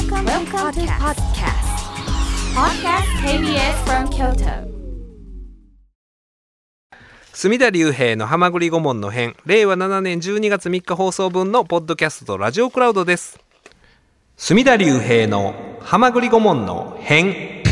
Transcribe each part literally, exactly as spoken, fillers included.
Welcome, Welcome to podcast. Podcast ケービーエス from Kyoto. 隅田隆平のはまぐり顧問の編、れいわななねんじゅうにがつみっか放送分のポッドキャストとラジオクラウドです。隅田隆平のはまぐり顧問の編。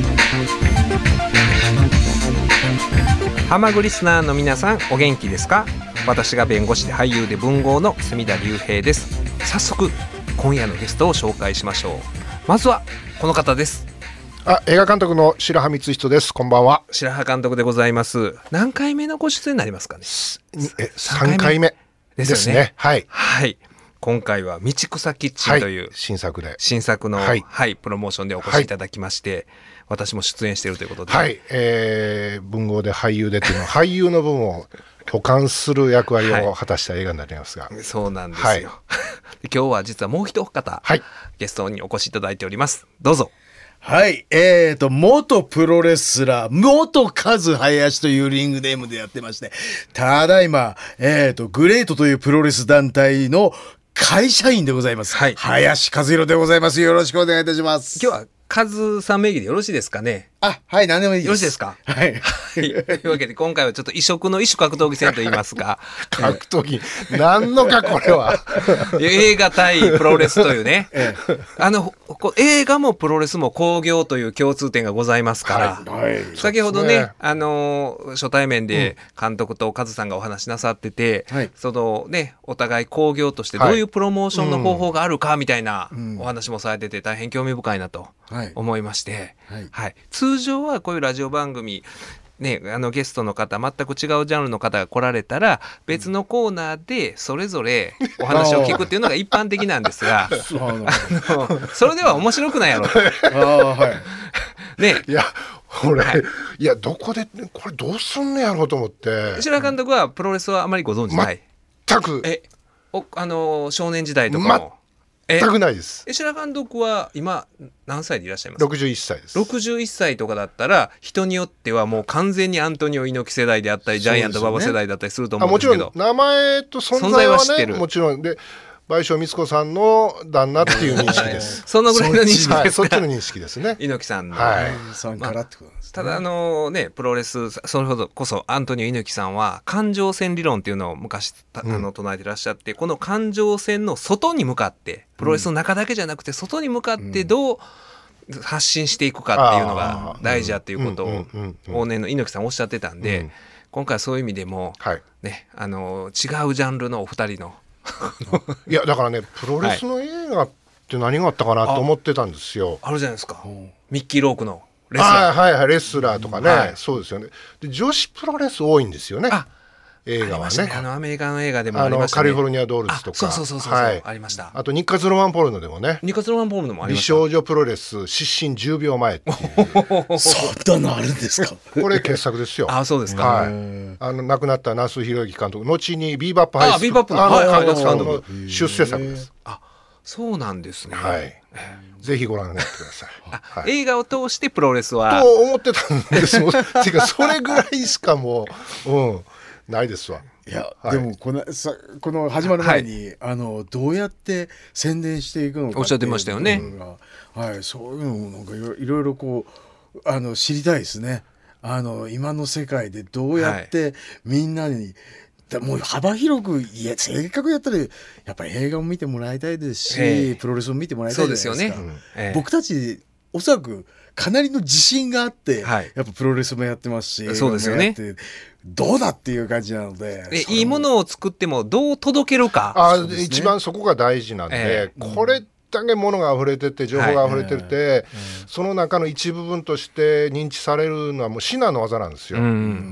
はまぐりリスナーの皆さん、お元気ですか？私が弁護士で俳優で文豪の隅田隆平です。早速今夜のゲストを紹介しましょう。まずはこの方です。 あ、映画監督の白羽光人です。こんばんは。 白羽監督でございます。何回目のご出演になりますかね？ えさんかいめですね。はい、 はい、今回は道草キッチンという、はい、 新作で新作の、はいはい、プロモーションでお越しいただきまして、はい、私も出演しているということで、 はい、えー、文豪で俳優でっていうのは俳優の分を補完する役割を果たした映画になりますが、 はい、そうなんですよ、はい、今日は実はもう一方、はい、ゲストにお越しいただいております。どうぞ。 はい、えーと、元プロレスラー、元カズ林というリングネームでやってまして、ただいま、えーと、グレートというプロレス団体の会社員でございます。はい、林和弘でございます。よろしくお願いいたします。 今日はカズさん名義でよろしいですかね？ あ、はい、何でもいいです。 よろしいですか？はい。というわけで今回はちょっと異色の異種格闘技戦といいますか。 格闘技、何のかこれは。 映画対プロレスというね。ええ、あの映画もプロレスも興行という共通点がございますから。はいはい、先ほどね、ねあの初対面で監督とカズさんがお話しなさってて、うん、そのねお互い興行としてどういうプロモーションの方法があるかみたいなお話もされてて大変興味深いなと。はい思いまして、はいはい、通常はこういうラジオ番組、ね、あのゲストの方全く違うジャンルの方が来られたら別のコーナーでそれぞれお話を聞くっていうのが一般的なんですがあのそれでは面白くないやろとあ、はい、ね、 いや俺、はい、いやどこでこれどうすんのやろうと思って。 白監督はプロレスはあまりご存知ない？ 全くえおあの少年時代とかも、ま全くないです。 白監督は今何歳でいらっしゃいますか？ ろくじゅういっさいです。 ろくじゅういっさいとかだったら人によってはもう完全にアントニオ猪木世代であったり、ね、ジャイアント馬場世代だったりすると思うんですけど、 もちろん名前と存在はね、存在は知ってる。もちろんで倍賞光子さんの旦那っていう認識です。 そのぐらいの認識ですか？ はい、そっちの認識ですね。 猪木さんの、 はい、 さんからってことですね。 ただあのねプロレスそれほどこそアントニオ猪木さんは感情線理論っていうのを昔あの唱えてらっしゃって、うん、この感情線の外に向かってプロレスの中だけじゃなくて外に向かってどう発信していくかっていうのが大事だっていうことを往年の猪木さんおっしゃってたんで、うん、今回はそういう意味でも、はい、ねあの違うジャンルのお二人のいやだからねプロレスの映画って何があったかなと思ってたんですよ。 あ, あるじゃないですか、ミッキー・ロークのレスラー、 はいはい、レスラーとかね、はい、そうですよね。で女子プロレス多いんですよね。あ映画は ね, ねあのアメリカの映画でもありましたね。 あのカリフォルニアドールズとか、 そうそうそうそう、はい、ありました。 あと日活ロマンポルノでもね、 日活ロマンポルノもありました。 美少女プロレス失神じゅうびょうまえっていうそんなのあるんですか？ これ傑作ですよ。 あそうですか、 はい、あの亡くなった那須弘之監督、後にビーバップハイスクール、 あビーバップのあの、 はいはい、 監督の出世作です。 あそうなんですね、 はい、ぜひご覧になってください。 あ、はい、映画を通してプロレスはと思ってたんですもんていうかそれぐらいしかもう、うん、ないですわ。 いや、はい、でもこのさこの始まる前に、はい、あのどうやって宣伝していくのかおっしゃってましたよね。 はい、そういうのもなんかいろいろこうあの知りたいですね。あの今の世界でどうやってみんなに、はい、もう幅広くいやせっかくやったらやっぱり映画も見てもらいたいですし、えー、プロレスも見てもらいたいじゃないですか。そうですよね、えー、僕たちおそらくかなりの自信があって、はい、やっぱプロレスもやってますし、 そうですよね。 どうだっていう感じなので、 でいいものを作ってもどう届けるか、 あ、ね、一番そこが大事なんで、えー、これだけものが溢れてて情報が溢れてて、はい、その中の一部分として認知されるのはもう至難の技なんですよ。うん、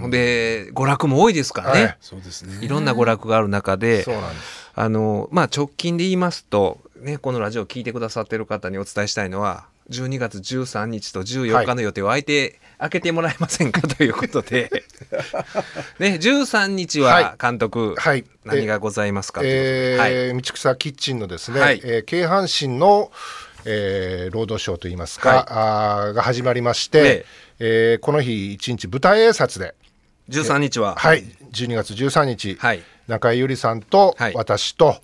で娯楽も多いですからね、はい、 そうですね、 いろんな娯楽がある中で、 そうなんです。 あの、まあ、直近で言いますと、ね、このラジオを聞いてくださっている方にお伝えしたいのはじゅうにがつじゅうさんにちとじゅうよっかの予定を空いて、はい、開けてもらえませんかということで、ね、じゅうさんにちは監督、はい、何がございますかということで、えーはい、 道草キッチンのですね、はい、えー、京阪神の、えー、労働省といいますか、はい、あが始まりまして、ねえー、この日いちにち舞台挨拶でじゅうさんにちは、 はい、じゅうにがつじゅうさんにち、はい、中井ゆりさんと私と、はい、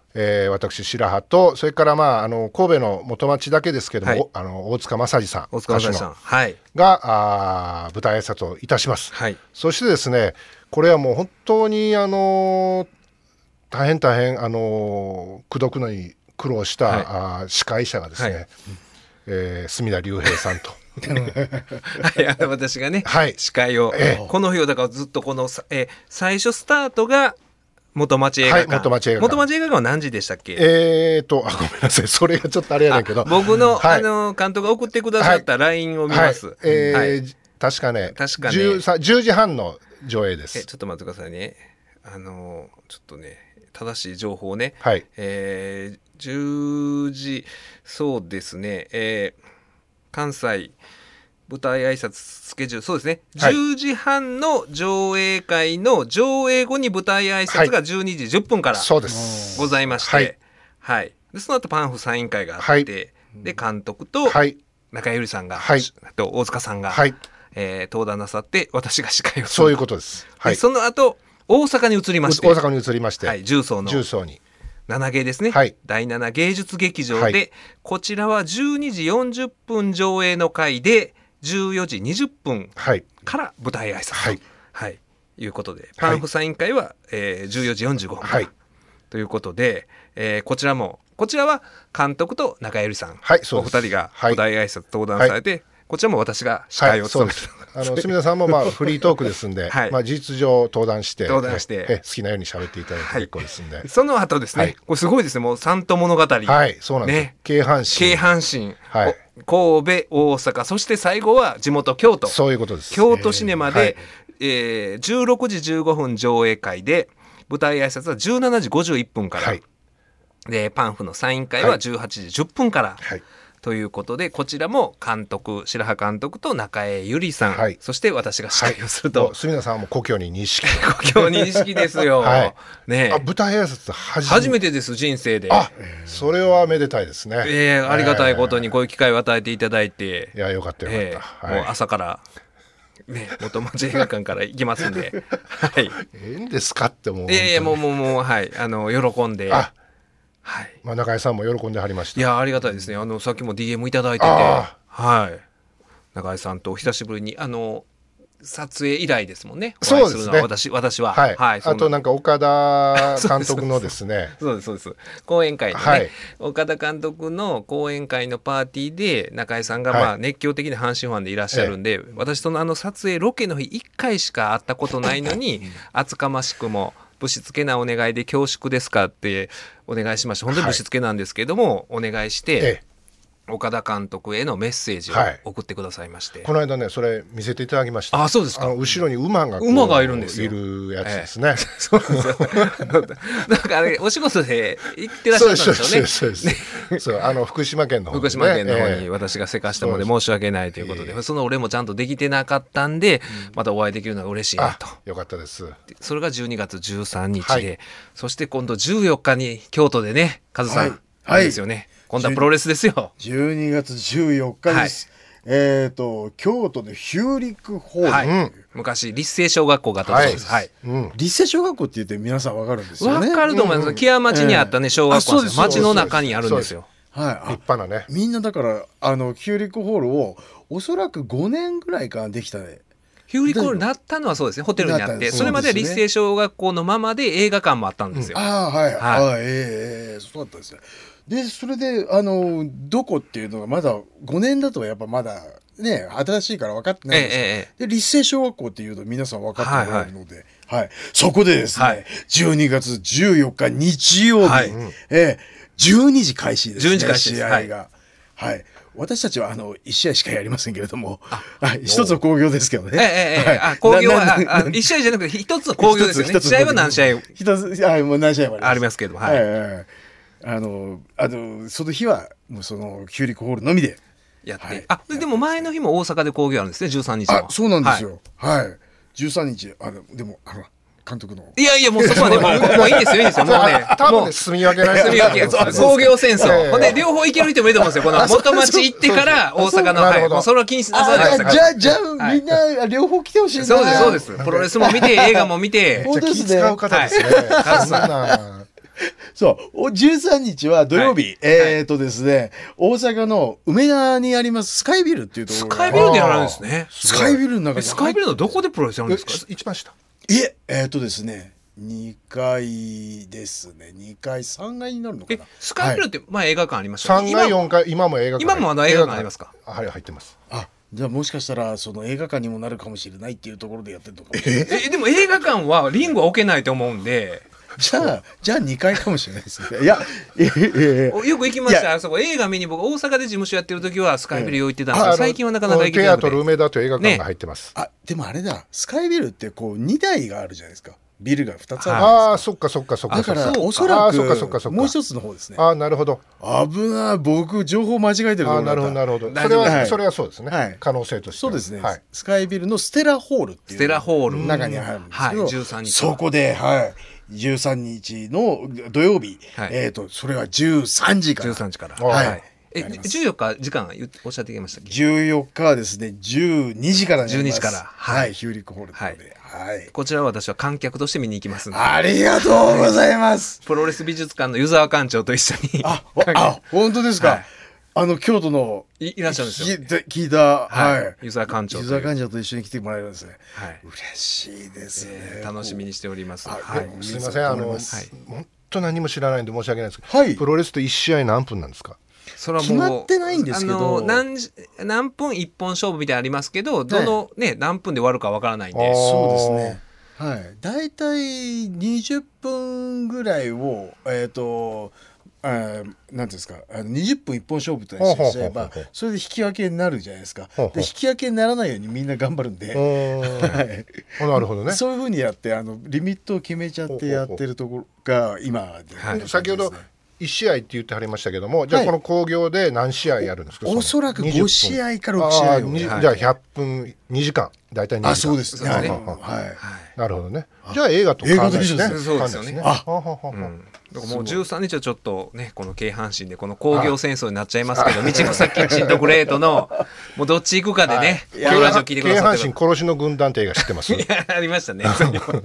えー、私白羽とそれから、まあ、あの神戸の元町だけですけども、はい、あの大塚正治さん大塚正治さん、はい、 があ舞台挨拶をいたします、はい、そしてですねこれはもう本当にあの大変大変あの口説くのに苦労した、はい、あ司会者がですね、はい、えー、隅田隆平さんとはい、私がね、はい、司会を、 えー、 この日をだからずっとこの、えー、最初スタートが元町映画館、はい、元町映画館元町映画館は何時でしたっけ？ えーとあごめんなさいそれがちょっとあれやねんけど僕の、はい、あの監督が送ってくださった ライン を見ます、はいはい、えーはい、確かね確かね 10, じゅうじはんの上映です。 えちょっと待ってくださいねあのちょっとね正しい情報ね、 はい、 えー、じゅうじそうですね、えー、関西舞台挨拶スケジュールそうですね、はい、じゅうじはんの上映会の上映後に舞台挨拶がじゅうにじじゅっぷんからございまして、はいはい、でその後パンフサイン会があって、はい、で監督と中井由里さんが、はい、と大塚さんが、はい、えー、登壇なさって私が司会をするそういうことです、はい、 でその後大阪に移りまして大阪に移りまして、 はい、重曹の重曹になな芸ですね、はい、だいなな芸術劇場で、はい、こちらはじゅうにじよんじゅっぷん上映の回でじゅうよじにじゅっぷんから舞台挨拶と、はいはい、いうことでパンフサイン会は、えー、じゅうよじよんじゅうごふんから、はい、ということで、えー、こちらもこちらは監督と中井由里さん、はい、お二人が舞台挨拶登壇されて、はい、こちらも私が司会を務めて、 はい、あの隅田さんもまあフリートークですんで、はいまあ、事実上登壇して登壇してえ好きなように喋っていただいて結構ですんで、はい、 その後ですね、はい、これすごいですねもう三都物語、 はいそうなんです、ね、京阪神京阪神、はい、神戸大阪そして最後は地元京都そういうことです京都シネマで、えーはいえー、じゅうろくじじゅうごふん上映会で舞台挨拶はじゅうしちじごじゅういっぷんから、はい、でパンフのサイン会はじゅうはちじじゅっぷんから、はいということでこちらも監督白羽監督と中江由里さん、はい、そして私が司会をすると、はい、 隅田さんはもう故郷に錦故郷に錦ですよ、はいね、あ舞台挨拶初め初めてです人生であそれはめでたいですね、 えー、ありがたいことにこういう機会を与えていただいて、 いやよかったよかった、えーはい、もう朝からね、元町映画館から行きますんで、はい、 ええんですかってもういやいやもうもうもうはいあの喜んであはいまあ、中井さんも喜んではりました。 いやありがたいですねあのさっきも ディーエム いただいてて、はい、中井さんと久しぶりにあの撮影以来ですもんねそうですねお会いするのは私、私は、 はいはい、あとなんか岡田監督のですねそうですそうです講演会のね、はい、岡田監督の講演会のパーティーで中井さんがまあ熱狂的な阪神ファンでいらっしゃるんで、はい、私とのあの撮影ロケの日いっかいしか会ったことないのに厚かましくもぶしつけなお願いで恐縮ですかってお願いしました本当にぶしつけなんですけども、はい、お願いして、ええ、岡田監督へのメッセージを送ってくださいまして、はい、 この間ねそれ見せていただきました。 あそうですか。 あの後ろに馬が馬がいるんですよいるやつですね、ええ、 そうですよなんかあれお仕事で行ってらっしゃったんですよねそうですそうです、ね、そうあの福島県の方、ね、 福島県の方に私がせかしたので申し訳ないということで、ええ、その俺もちゃんとできてなかったんで、うん、またお会いできるのが嬉しいなと。 よかったです。 それがじゅうにがつじゅうさんにちで、はい、そして今度じゅうよっかに京都でねカズさん、はい、ですよね、今度はプロレスですよ。 じゅうにがつじゅうよっかです、はい、えっ、ー、と京都のヒューリックホール、はいうん、 昔立成小学校があったところです、はいはいうん、 立成小学校って言って皆さんわかるんですよね。 わかると思います、うん、木屋町にあったね小学校、えー、町の中にあるんですよ。 はい、 立派なね。 みんなだからあのヒューリックホールをおそらくごねんぐらいかできたね。 ヒューリックホールになったのはそうですねホテルにあって、それまでは立成小学校のままで映画館もあったんですよ、うん、 ああはい、はい、あええー、そうだったんですね。でそれであのどこっていうのがまだごねんだとやっぱまだね新しいから分かってないんですよ、えええ、で立成小学校っていうと皆さん分かってもらえるので、はいはい、そこでですね、はい、じゅうにがつじゅうよっか日曜日、はいええ、じゅうにじ開始ですね。じゅうにじ開始試合が、はい、はい、私たちはあのいち試合しかやりませんけれども、一つの興行ですけどね。 ええええ、あ興行はいち試合じゃなくて一つの興行ですよね。試合は何試合一つあもう何試合もありますけど、はい。はいはい、 あのあのその日はもうそのヒューリックホールのみでやって、はい、あでも前の日も大阪で興行あるんですねじゅうさんにちは。 あそうなんですよ。はい、はい、じゅうさんにちあのでもあの監督のいやいやもうそこはねもうもういいですよいいですよもうね多分ね住み分けない住み分け工業戦争ほんで両方行ける人もいいと思うんですよ。この元町行ってから大阪のはいもうそれは気にしなさいでしたから。 じゃあじゃあみんな両方来てほしいな。 そうですそうですプロレスも見て映画も見て本当ですね。 気使う方ですね。 そうじゅうさんにちは土曜日、はい、えっ、ー、とですね、はい、大阪の梅田にありますスカイビルっていうところが、 スカイビルでやられるんですね。 スカイビルの中にスカイビルのどこでプロレスやるんですか？ 一番下。 いええっ、ー、とですねにかいですね。にかいさんがいになるのかな。 スカイビルって前映画館ありましたね。 さんがいよんかい今も映画館。 今もあの映画館ありますか？ はい、入ってます。 あ、じゃあもしかしたらその映画館にもなるかもしれないっていうところでやってるのかもしれない。 ええでも映画館はリングは置けないと思うんで。 じゃあじゃあにかいかもしれないですね。いや、えええよく行きました。あそこ映画見に僕大阪で事務所やってる時はスカイビル用行ってたんですけど、最近はなかなか行けなくて。 テアトル梅田という映画館が入ってます。 ね、あでもあれだ、スカイビルってこうにだいがあるじゃないですか。ビルがふたつあるんですか。 ああ、そっかそっかそっか。 だからおそらくもう一つの方ですね。 ああ、なるほど。 危ない、僕情報間違えてるところだった。 ああ、なるほどなるほど。それは、はい、それはそうですね。はい、可能性として。 そうですね、 はい。 スカイビルのステラホールっていうステラホール中に入るんですけど、 はい、じゅうさんにちそこではいじゅうさんにちの土曜日、はい、えっ、ー、とそれはじゅうさんじから。 じゅうさんじから。 はい。はい、 えじゅうよっか時間おっしゃっていましたっけ？ じゅうよっかはですねじゅうにじからになります。 じゅうにじから。 はい。はい、ヒューリックホールで。はい。はい、 こちらは私は観客として見に行きますんで。 ありがとうございます。 プロレス美術館の湯沢館長と一緒に。 あ、あ、本当ですか。はい、あの京都のい, いらっしゃるんですよ。 聞いた、はい。 湯沢館長。 湯沢館長と一緒に来てもらえるんですね。 はい。 嬉しいですね。 えー、楽しみにしております。 はい。すみません、あの、はい、本当何も知らないんで申し訳ないですけど、 はい、 プロレスっていち試合何分なんですか？ それはもう決まってないんですけど、 あの 何, 何分一本勝負みたいなのありますけど、どの、ね、何分で終わるかわからないんで。 そうですね。はい。だいたいにじゅっぷんぐらいをえっ、ー、とあなんていうんですか、あのにじゅっぷん一本勝負としちゃえばそれで引き分けになるじゃないですか。で引き分けにならないようにみんな頑張るんで、 はい、なるほどね。 そういうふうにやってあのリミットを決めちゃってやってるところが今で、 はい、先ほどいち試合って言ってはりましたけども、じゃあこの興行で何試合やるんですか？ はい、お, おそらくごしあいかろくしあいを、 はい、じゃあひゃっぷんにじかんだいたいにじかん。 あ、そうですね。はい、 なるほどね。じゃあ映画と変わらないですね。 そうですよね。あ、うん、だからもうじゅうさんにちはちょっとねこの京阪神でこの興行戦争になっちゃいますけど、道草キッチンとグレートのもうどっち行くかでね、 このラジオ聞いてくださって。京阪神殺しの軍団って映画知ってます？ いやありましたね。あ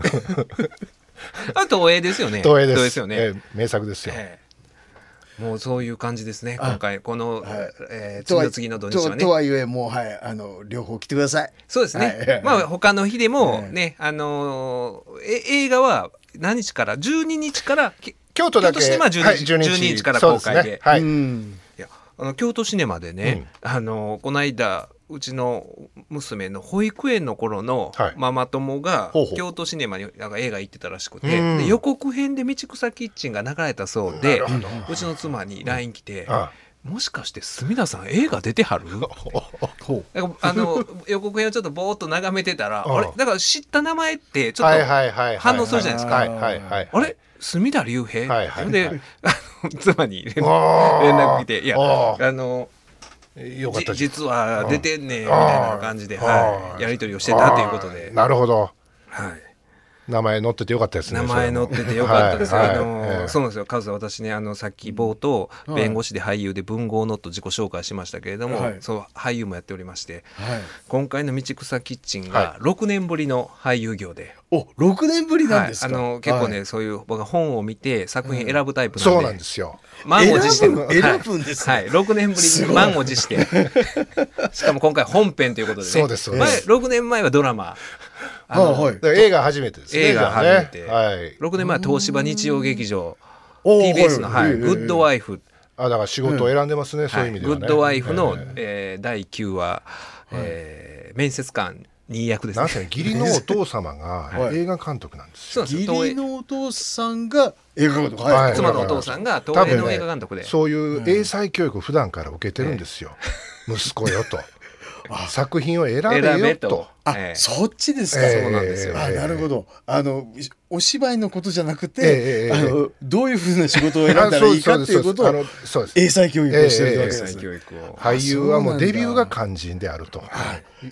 東映ですよね。 東映です。 ですよね。 えー、名作ですよ。えーもうそういう感じですね今回この、はいえー、次の次の土日はね。 とはいえもう、はい、あの両方来てください。 そうですね、はい、まあ他の日でもね、はい、あのー、え映画は何日からじゅうににちから京都だけ京都シネマじゅうににち、はい、じゅうににちから公開で、 ねはい、うんいやあの京都シネマでね、うん、あのこの間うちの娘の保育園の頃のママ友が京都シネマになんか映画行ってたらしくて、で予告編で道草キッチンが流れたそうで、うちの妻に ライン 来て、もしかして隅田さん映画出てはるあの予告編をちょっとぼーっと眺めてたら、あれだから知った名前ってちょっと反応するじゃないですか。あれ隅田竜平、はいはいはい、で妻に連絡来て、いやあのよかった実は出てんねんみたいな感じで、はい、やり取りをしてたということで。 なるほど、 はい、 名前載っててよかったですね。 名前載っててよかったです。はい、あのーはい、そうなんですよ。カズさん私ねあのさっき冒頭、うん、弁護士で俳優で文豪のと自己紹介しましたけれども、はい、そう俳優もやっておりまして、はい、今回の道草キッチンがろくねんぶりの俳優業で、 おろくねんぶりなんですか。 はい、あの結構ね、はい、そういう僕が本を見て作品選ぶタイプなんで、 うん、そうなんですよ。 満を持してる選ぶんですね。 はい、はい、ろくねんぶりに満を持してしかも今回本編ということでね。 そうですそうです。 前ろくねんまえはドラマ。 あのはい、映画初めてですね。 映画初めて、ねはい、ろくねんまえは東芝日曜劇場 ティービーエス の、はいはい、グッドワイフ、 あだから仕事を選んでますね、うん、そういう意味ではね、 はい、グッドワイフの、えー、だいきゅうわ、えー、面接官に役ですね。 なんせ義理のお父様が映画監督なんですよ。 はい、義理のお父さんが映画監督、 はい、妻のお父さんが東映の映画監督で、 ね、そういう英才教育を普段から受けてるんですよ、うん、息子よと作品を選べよと。 あ、えー、そっちですか。 えー、そうなんですよ。 あ、なるほど。あのお芝居のことじゃなくて、えー、あのどういうふうな仕事を選んだらいいかっていうことを英才教育をしてるわけです。 俳優はもうデビューが肝心であると。 はい。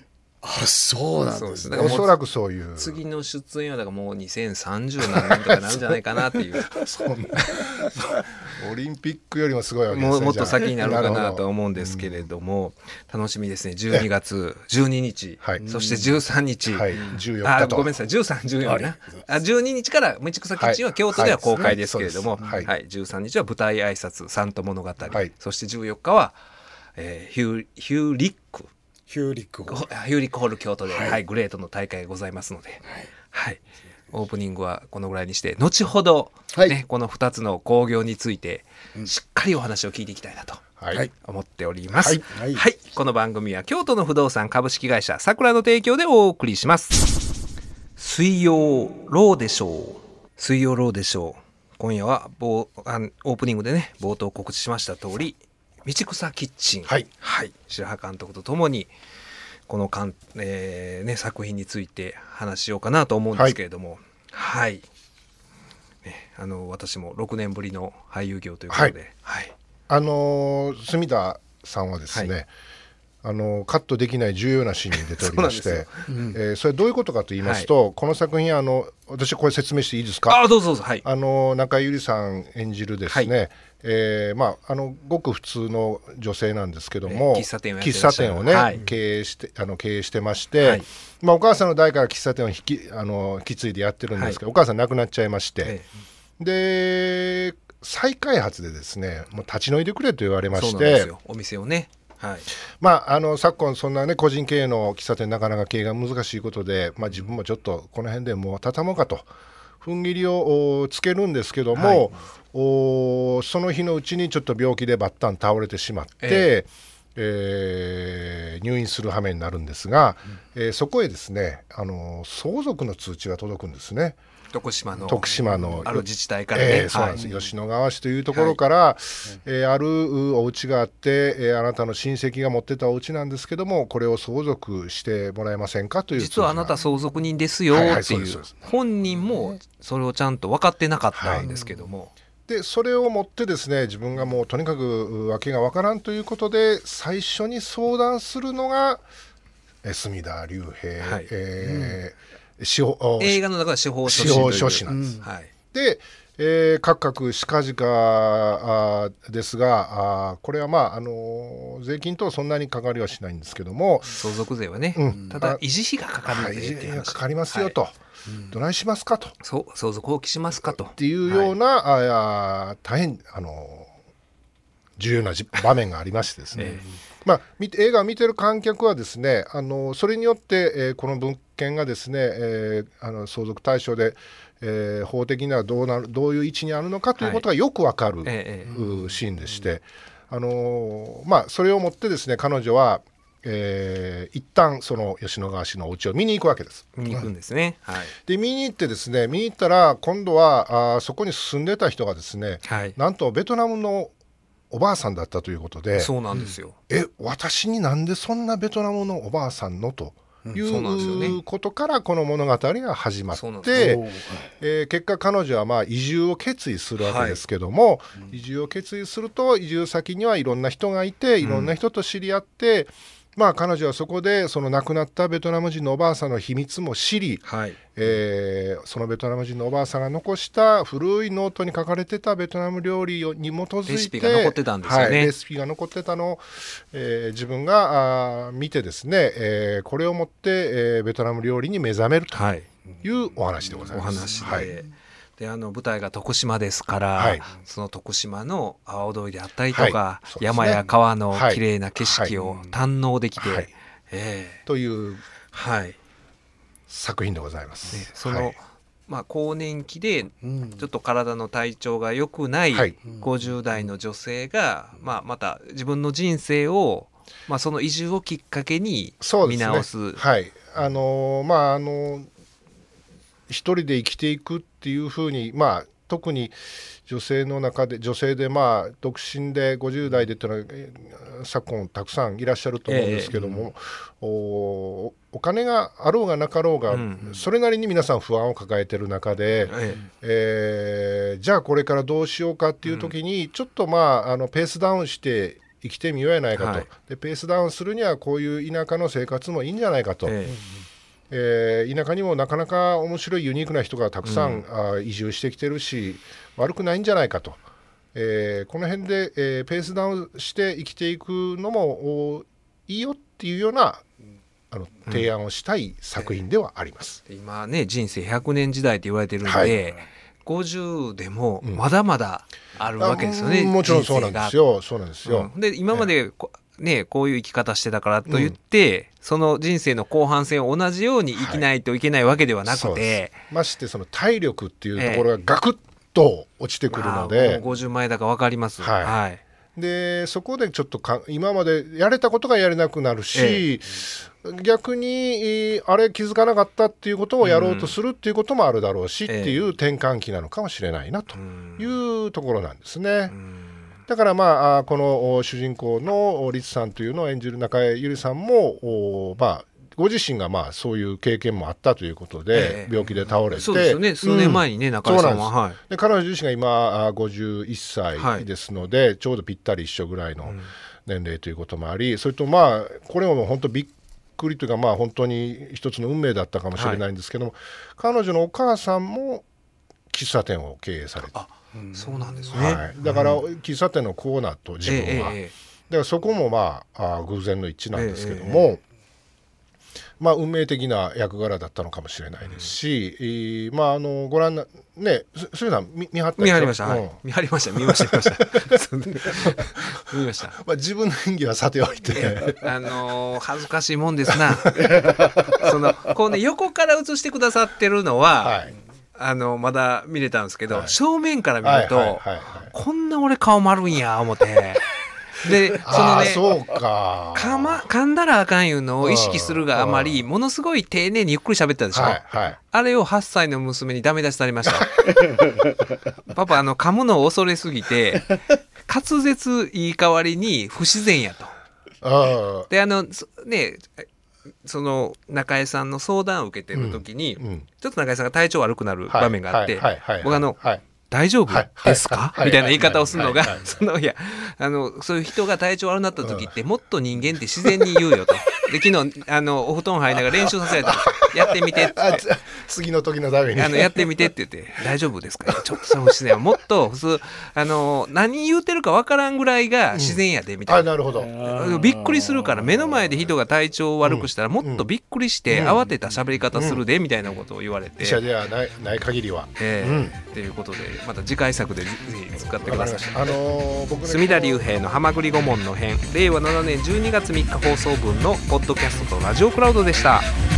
あ、そうなんですね。 おそらくそういう次の出演はだからもうにせんさんじゅう何年とかなんじゃないかなっていうそんなオリンピックよりもすごいわけですね。 も, もっと先になるかなと思うんですけれども、うん、楽しみですね。じゅうにがつじゅうににち、はい、そしてじゅうさんにち、はい、 じゅうよっかと、 あごめんなさいじゅうさん、じゅうよんなあじゅうににちから道草キッチンは京都では公開ですけれども、はいはいはい、じゅうさんにちは舞台挨拶サント物語、はい、そしてじゅうよっかは、えー、ヒュー、ヒューリックヒューリックホールヒューリックホール京都で、はいはい、グレートの大会がございますので、はいはい、オープニングはこのぐらいにして後ほど、ねはい、このふたつの興行についてしっかりお話を聞いていきたいなと思っております、はいはいはい、この番組は京都の不動産株式会社さくらの提供でお送りします。水曜ローでしょう水曜ローでしょう今夜はボーあオープニングでね冒頭告知しました通り道草キッチン、はいはい、白羽監督とともにこのかん、えーね、作品について話しようかなと思うんですけれども、はいはいね、あの私もろくねんぶりの俳優業ということで、はいはい、 あのー、住田さんはですね、はい、あのカットできない重要なシーンに出ておりまして、そ, うんえー、それどういうことかと言いますと、はい、この作品あの私これ説明していいですか。 あどうぞどうぞ、はい、 あの中井ゆりさん演じるですね、はいえーまあ、あのごく普通の女性なんですけども、 えー、喫茶店をやって喫茶店をね、はい、経営してあの経営してまして、はいまあ、お母さんの代から喫茶店を引きあの引き継いでやってるんですけど、はい、お母さん亡くなっちゃいまして、えー、で再開発でですねもう立ち退いてくれと言われまして、そうなんですよお店をね、はいまあ、あの昨今そんなね個人経営の喫茶店なかなか経営が難しいことで、まあ、自分もちょっとこの辺でもう畳もうかと踏ん切りをつけるんですけども、はい、おその日のうちにちょっと病気でバッタン倒れてしまって、えーえー、入院する羽目になるんですが、うんえー、そこへですねあの相続の通知が届くんですね。 徳島の徳島のある自治体からね、 えー、そうなんです、はい、吉野川市というところから、はいえー、あるお家があって、えー、あなたの親戚が持ってたお家なんですけどもこれを相続してもらえませんかという実はあなた相続人ですよっていう、本人もそれをちゃんと分かってなかったんですけども、はいでそれをもってですね自分がもうとにかく訳が分からんということで最初に相談するのが隅田隆平、はいえーうん、司法映画の中で司法書士書士なんです、うんはい、で、えー、各々近々ですがあこれはまあ、あのー、税金とそんなにかかりはしないんですけども相続税はね、うん、ただ維持費がかかるので、 維持費がかかりますよと、はいどないしますかとそう相続放棄しますかとっていうような、はい、あ大変あの重要な場面がありましてですね、えーまあ、映画を見てる観客はですねあのそれによって、えー、この文献がですね、えー、あの相続対象で、えー、法的にはどうなるどういう位置にあるのかということがよくわかる、はいえー、シーンでして、あのまあ、それをもってですね彼女はえー、一旦その吉野川市のお家を見に行くわけです。 見に行くんですね、はい、 で見に行ってですね見に行ったら今度はあそこに住んでた人がですね、はい、なんとベトナムのおばあさんだったということでそうなんですよ、 うん、え私になんでそんなベトナムのおばあさんのという、うん、ことからこの物語が始まって、えー、結果彼女はまあ移住を決意するわけですけども、はい、移住を決意すると移住先にはいろんな人がいていろんな人と知り合って、うんまあ、彼女はそこでその亡くなったベトナム人のおばあさんの秘密も知り、はいえー、そのベトナム人のおばあさんが残した古いノートに書かれてたベトナム料理に基づいてレシピが残ってたんですよね、 はい、レシピが残ってたのを、えー、自分があ見てですね、えー、これをもって、えー、ベトナム料理に目覚めるというお話でございます、 お話で、はいであの舞台が徳島ですから、はい、その徳島の阿波踊りであったりとか、はいね、山や川の綺麗な景色を堪能できて、はいはいえー、という、はい、作品でございます、 ね、その、はいまあ、更年期でちょっと体の体調が良くないごじゅう代の女性が、まあ、また自分の人生を、まあ、その移住をきっかけに見直す。 そうですね、はいあのー、まああのー一人で生きていくっていうふうに、まあ、特に女性の中で女性でまあ独身でごじゅう代でっていうのは昨今たくさんいらっしゃると思うんですけども、えー、お, お金があろうがなかろうが、うんうん、それなりに皆さん不安を抱えている中で、えーえー、じゃあこれからどうしようかっていう時に、うん、ちょっとまああのペースダウンして生きてみようやないかと、 はい、 でペースダウンするにはこういう田舎の生活もいいんじゃないかと、ええー、田舎にもなかなか面白いユニークな人がたくさん、うん、あ移住してきてるし悪くないんじゃないかと、えー、この辺で、えー、ペースダウンして生きていくのもいいよっていうようなあの提案をしたい作品ではあります、 うん、今ね人生ひゃくねん時代って言われてるんで、はい、ごじゅうでもまだまだあるわけですよね、 うん、もちろんそうなんですよそうなんですよ、 うん、で今までこ、ね、こういう生き方してたからといって、うん、その人生の後半戦を同じように生きないといけないわけではなくて、はい、 ましてその体力っていうところがガクッと落ちてくるので、えー、もうごじゅう前だか分かります、 はいはい、でそこでちょっとか今までやれたことがやれなくなるし、えー、逆にあれ気づかなかったっていうことをやろうとするっていうこともあるだろうし、うん、っていう転換期なのかもしれないなというところなんですね、うん、だからまあこの主人公の律さんというのを演じる中江有里さんもまあご自身がまあそういう経験もあったということで、えー、病気で倒れて、 そうですよね、数年前にね、うん、中井さんは、はい、 で彼女自身が今ごじゅういっさいですので、はい、ちょうどぴったり一緒ぐらいの年齢ということもあり、それとまあこれも本当びっくりというか、まあ本当に一つの運命だったかもしれないんですけども、はい、彼女のお母さんも喫茶店を経営されて、 あ、そうなんですね、 はい、だから喫茶店のコーナーと自分は、えーえー、だからそこもまあ、あ偶然の一致なんですけども、えーえーまあ、運命的な役柄だったのかもしれないですし、うんえーまあ、あのご覧なねそういうのは 見, 見張った見張りました、はい、見張りました見ました見ました見ました、 まあ、自分の演技はさておいてあのー、恥ずかしいもんですなそのこう、ね、横から映してくださってるのは、はい、あのまだ見れたんですけど、はい、正面から見ると、はいはいはいはい、こんな俺顔丸いんや思ってでそのねそうかか、ま、噛んだらあかんいうのを意識するがあまりものすごい丁寧にゆっくり喋ったでしょ、はいはい、あれをはっさいの娘にダメ出しされましたパパあの噛むのを恐れすぎて滑舌いい代わりに不自然やとあであのねその中江さんの相談を受けてる時に、うんうん、ちょっと中江さんが体調悪くなる場面があって、はいはいはいはい、僕あの、はい大丈夫ですか、はい、みたいな言い方をするのが、そのいやあのそういう人が体調悪くなった時ってもっと人間って自然に言うよと。で昨日あのお布団入りながら練習させられたんですよ。やってみてって次の時のためにあのやってみてって言って大丈夫ですか、ちょっとその自然はもっと普通あの何言うてるか分からんぐらいが自然やでみたいな、 うん、あなるほどびっくりするから目の前で人が体調を悪くしたらもっとびっくりして慌てた喋り方するでみたいなことを言われて、 医者ではない、ない限りは、 えーうん、っていうことでまた次回作でぜひ使ってください。あのー、僕隅田隆平のはまぐり顧問の編、れいわななねんじゅうにがつみっか放送分のポッドキャストとラジオクラウドでした。